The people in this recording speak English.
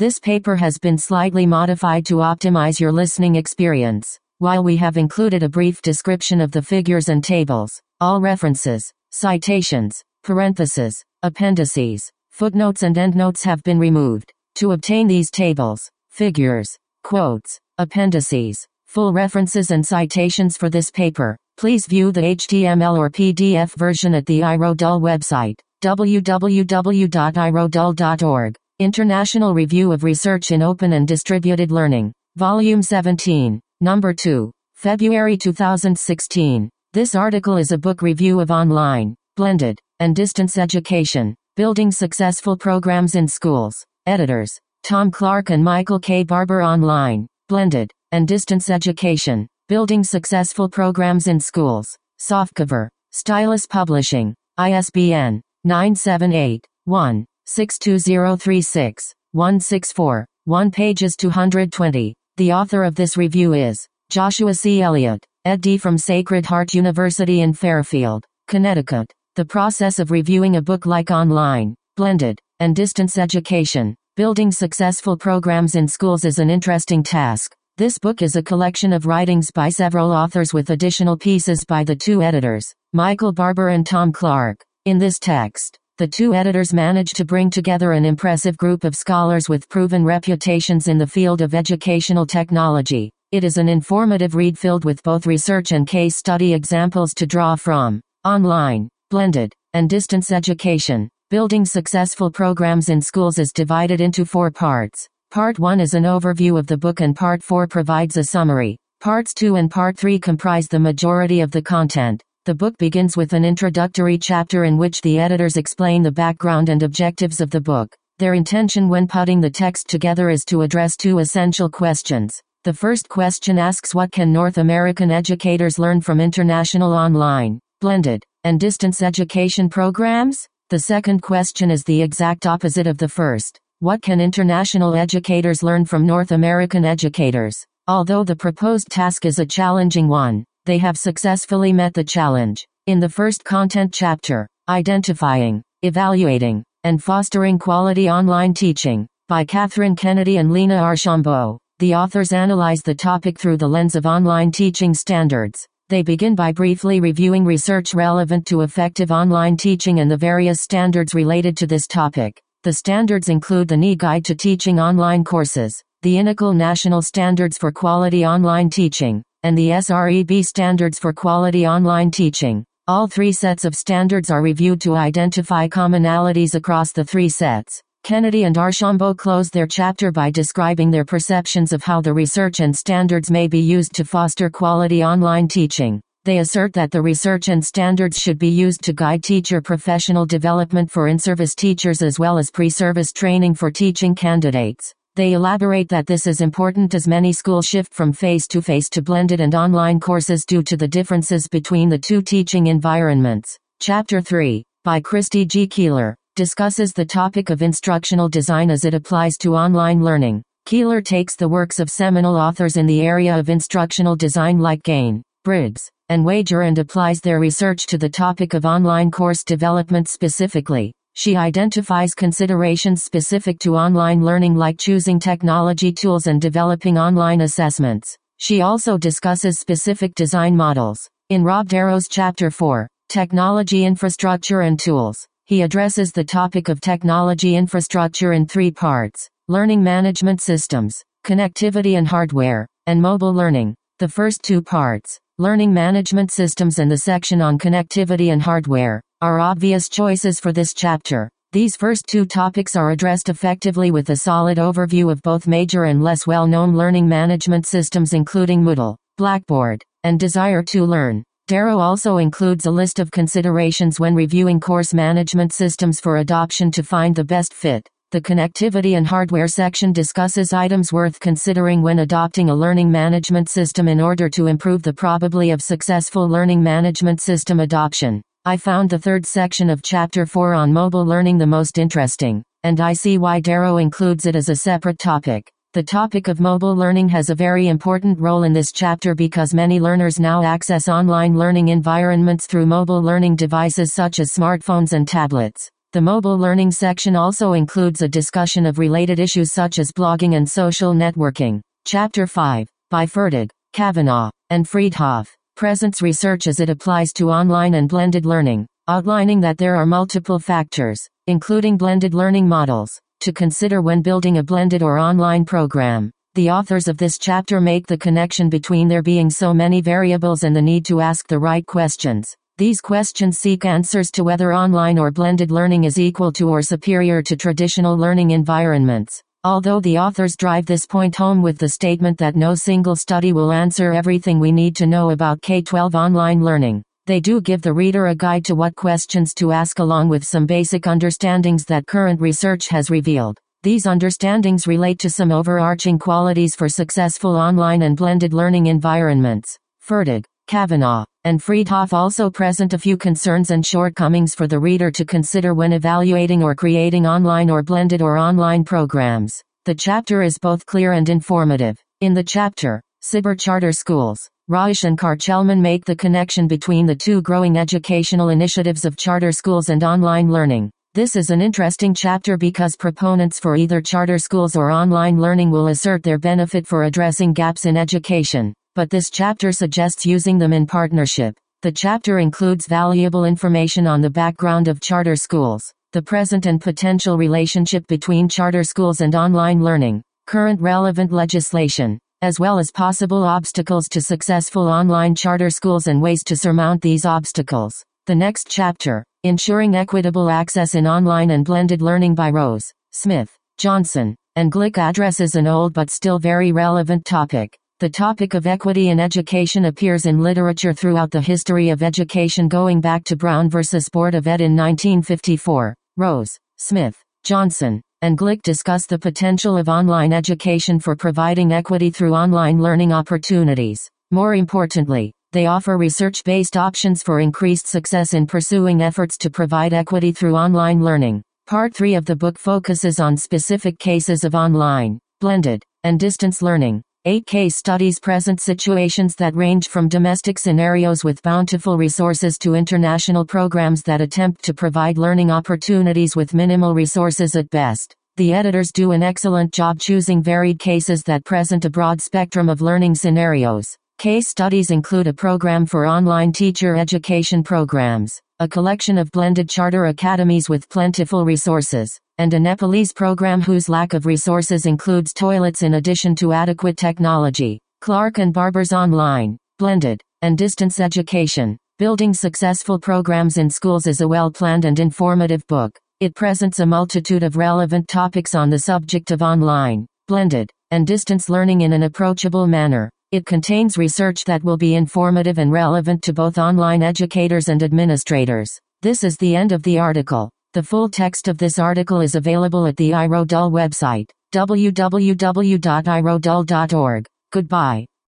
This paper has been slightly modified to optimize your listening experience. While we have included a brief description of the figures and tables, all references, citations, parentheses, appendices, footnotes and endnotes have been removed. To obtain these tables, figures, quotes, appendices, full references and citations for this paper, please view the HTML or PDF version at the iRodul website, www.irodul.org. International Review of Research in Open and Distributed Learning, Volume 17, Number 2, February 2016. This article is a book review of online, blended, and distance education, building successful programs in schools. Editors, Tom Clark and Michael K. Barber. Online, blended, and distance education, building successful programs in schools. Softcover, Stylus Publishing, ISBN 978-1-62036-164-1 pages 220. The author of this review is Joshua C. Elliott, ed.D. from Sacred Heart University in Fairfield, Connecticut. The process of reviewing a book like online, blended, and distance education, building successful programs in schools is an interesting task. This book is a collection of writings by several authors with additional pieces by the two editors, Michael Barber and Tom Clark. In this text, the two editors managed to bring together an impressive group of scholars with proven reputations in the field of educational technology. It is an informative read filled with both research and case study examples to draw from. Online, blended, and distance education, building successful programs in schools is divided into 4 parts. Part 1 is an overview of the book and Part 4 provides a summary. Parts 2 and Part 3 comprise the majority of the content. The book begins with an introductory chapter in which the editors explain the background and objectives of the book. Their intention when putting the text together is to address 2 essential questions. The first question asks what can North American educators learn from international online, blended, and distance education programs? The second question is the exact opposite of the first. What can international educators learn from North American educators? Although the proposed task is a challenging one, they have successfully met the challenge. In the first content chapter, Identifying, Evaluating, and Fostering Quality Online Teaching, by Catherine Kennedy and Lena Archambault, the authors analyze the topic through the lens of online teaching standards. They begin by briefly reviewing research relevant to effective online teaching and the various standards related to this topic. The standards include the NE Guide to Teaching Online Courses, the INACOL National Standards for Quality Online Teaching, and the SREB Standards for Quality Online Teaching. All 3 sets of standards are reviewed to identify commonalities across the 3 sets. Kennedy and Archambault close their chapter by describing their perceptions of how the research and standards may be used to foster quality online teaching. They assert that the research and standards should be used to guide teacher professional development for in-service teachers as well as pre-service training for teaching candidates. They elaborate that this is important as many schools shift from face-to-face to blended and online courses due to the differences between the 2 teaching environments. Chapter 3, by Christy G. Keeler, discusses the topic of instructional design as it applies to online learning. Keeler takes the works of seminal authors in the area of instructional design like Gain, Briggs, and Wager and applies their research to the topic of online course development specifically. She identifies considerations specific to online learning like choosing technology tools and developing online assessments. She also discusses specific design models. In Rob Darrow's Chapter 4, Technology Infrastructure and Tools, he addresses the topic of technology infrastructure in 3 parts: learning management systems, connectivity and hardware, and mobile learning. The first 2 parts, learning management systems and the section on connectivity and hardware, are obvious choices for this chapter. These first 2 topics are addressed effectively with a solid overview of both major and less well-known learning management systems including Moodle, Blackboard, and Desire to Learn. Darrow also includes a list of considerations when reviewing course management systems for adoption to find the best fit. The connectivity and hardware section discusses items worth considering when adopting a learning management system in order to improve the probability of successful learning management system adoption. I found the 3rd section of Chapter 4 on mobile learning the most interesting, and I see why Darrow includes it as a separate topic. The topic of mobile learning has a very important role in this chapter because many learners now access online learning environments through mobile learning devices such as smartphones and tablets. The mobile learning section also includes a discussion of related issues such as blogging and social networking. Chapter 5, by Fertig, Kavanaugh, and Friedhoff, presents research as it applies to online and blended learning, outlining that there are multiple factors, including blended learning models, to consider when building a blended or online program. The authors of this chapter make the connection between there being so many variables and the need to ask the right questions. These questions seek answers to whether online or blended learning is equal to or superior to traditional learning environments. Although the authors drive this point home with the statement that no single study will answer everything we need to know about K-12 online learning, they do give the reader a guide to what questions to ask along with some basic understandings that current research has revealed. These understandings relate to some overarching qualities for successful online and blended learning environments. Fertig, Kavanaugh, and Friedhoff also present a few concerns and shortcomings for the reader to consider when evaluating or creating online or blended or online programs. The chapter is both clear and informative. In the chapter, Cyber Charter Schools, Rausch and Karchelman make the connection between the two growing educational initiatives of charter schools and online learning. This is an interesting chapter because proponents for either charter schools or online learning will assert their benefit for addressing gaps in education, but this chapter suggests using them in partnership. The chapter includes valuable information on the background of charter schools, the present and potential relationship between charter schools and online learning, current relevant legislation, as well as possible obstacles to successful online charter schools and ways to surmount these obstacles. The next chapter, Ensuring Equitable Access in Online and Blended Learning by Rose, Smith, Johnson, and Glick addresses an old but still very relevant topic. The topic of equity in education appears in literature throughout the history of education going back to Brown versus Board of Ed in 1954. Rose, Smith, Johnson, and Glick discuss the potential of online education for providing equity through online learning opportunities. More importantly, they offer research-based options for increased success in pursuing efforts to provide equity through online learning. Part 3 of the book focuses on specific cases of online, blended, and distance learning. 8 case studies present situations that range from domestic scenarios with bountiful resources to international programs that attempt to provide learning opportunities with minimal resources at best. The editors do an excellent job choosing varied cases that present a broad spectrum of learning scenarios. Case studies include a program for online teacher education programs, a collection of blended charter academies with plentiful resources, and a Nepalese program whose lack of resources includes toilets in addition to adequate technology. Clark and Barber's Online, Blended, and Distance Education, Building Successful Programs in Schools is a well-planned and informative book. It presents a multitude of relevant topics on the subject of online, blended, and distance learning in an approachable manner. It contains research that will be informative and relevant to both online educators and administrators. This is the end of the article. The full text of this article is available at the iRodul website, www.irodul.org. Goodbye.